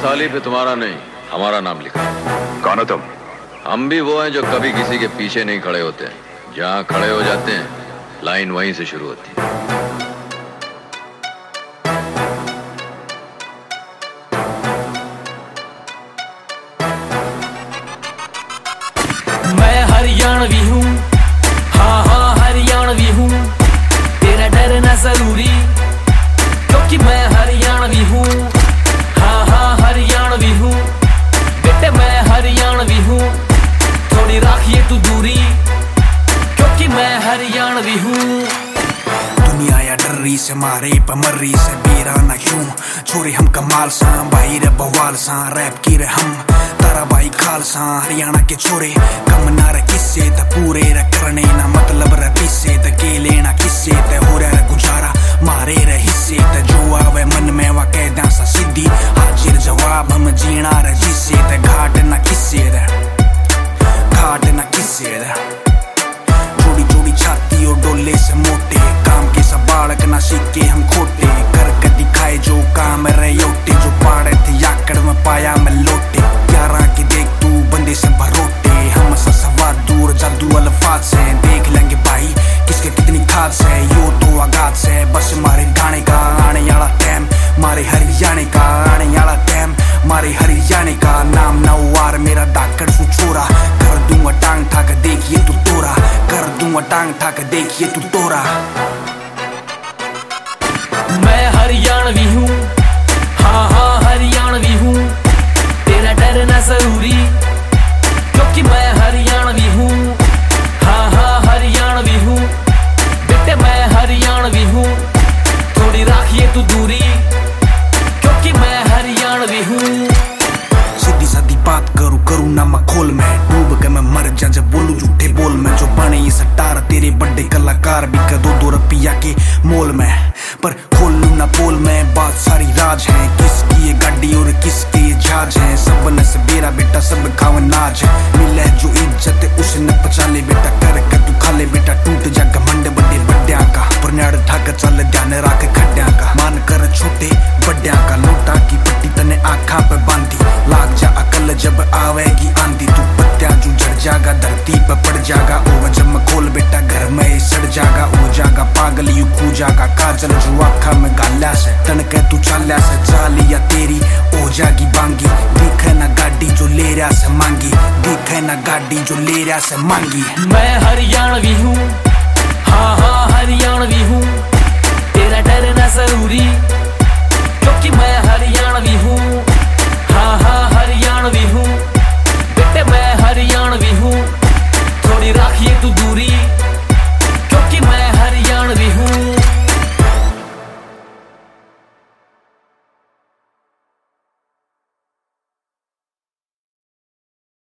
थाली पे तुम्हारा नहीं, हमारा नाम लिखा। कौन हो तुम? हम भी वो हैं जो कभी किसी के पीछे नहीं खड़े होते हैं। जहाँ खड़े हो जाते हैं, लाइन वहीं से शुरू होती है। मैं हरियाणवी हूँ, हाँ हाँ हरियाणवी हूँ। तेरा डरना जरूरी, क्योंकि मैं हरियाणवी हूँ, हाँ हाँ हरियाणवी हूँ। बेटे मैं हरियाणवी हूँ, थोड़ी राखिए तू दूरी, क्योंकि मैं हरियाणवी हूँ। दुनिया या डर्री से मारे पमर्री से बेरा ना क्यों छोरे हम कमाल सा भाई रे बवाल सा रैप की रे हम तारा भाई खालसा हरियाणा के छोरे कम ना रे किस्से त पूरे रे करने ना मतलब रे पीसे त के लेना किस्से त हो रे गुजारा मारे रे हिस्से त जो आवे मन में वा कह दा सा सीधी हाजिर जवाब हम जीना रे जिससे त घाट ना किस्से रे घाट ना किस्से रे जोड़ी जोड़ी छाती और डोले से मोटे काम के सब बालक ना सीखे हम खोटे करके दिखाए जो काम रहे योटे जो पाड़े थे याकड़ में पाया मैं लोटे 11 की देख तू बंदे से भरोटे हम सवा दूर जादू अल्फाज से देख लेंगे भाई किसके कितनी खाद से यो तो आगाज से बस मारे गाने का आने वाला टाइम मारे हरियाणे का आने वाला टाइम मारे हरियाणे का नाम नौवार मेरा दाकड़ सु छोरा कर दूंगा टांग ठाक देखिए तू तोरा कर दूंगा टांग ठाक देखिए तू तोरा। मैं हरियाणवी हूँ, हाँ हाँ हरियाणवी हूँ। तेरा डरना जरूरी, क्योंकि मैं हरियाणवी हूँ, हाँ हाँ हरियाणवी हूँ। बेटे मैं हरियाणवी हूँ, थोड़ी राखिए तू दूरी, क्योंकि मैं हरियाणवी हूँ। सीधी सादी बात करूँ ना मैं खोल में डूब के मैं मर जा जब बोलूं झूठे बोल में जो बने ये सटार तेरे बड़े कलाकार भी कर दो रुपया के मोल में पर खोल लूं ना बोल में बात सारी राज है किसकी ये गाड़ी और किसके ये जहाज है सब न सबेरा बेटा सब खाव नाज है मिले जो इज्जत है उसे न पचा ले बेटा कर तू खा ले बेटा टूट जा घमंड बड़े बड्या का पुरनाड़ ठाक चल ध्यान रख खड्या का मान कर छोटे बड्या का लोटा की पट्टी तने आँखा पे बांधी लाग जा अकल जब आवेगी आंधी तू पत्या जू झड़ जागा धरती पे पड़ जागा ओ जब खोल बेटा घर में सड़ जागा हो जागा पागल यू खू जागा काजल जो आँखा में गाल्या से तनके तू चाल्या से चालिया तेरी हो जागी बांगी दिखे ना गाड़ी जो ले रहा से मांगी दिखे ना गाड़ी जो ले रहा से मांगी। मैं हरियाणवी हूँ, हाँ हाँ हरियाणवी हूँ। तेरा डरना जरूरी, क्योंकि मैं हरियाणवी हूँ,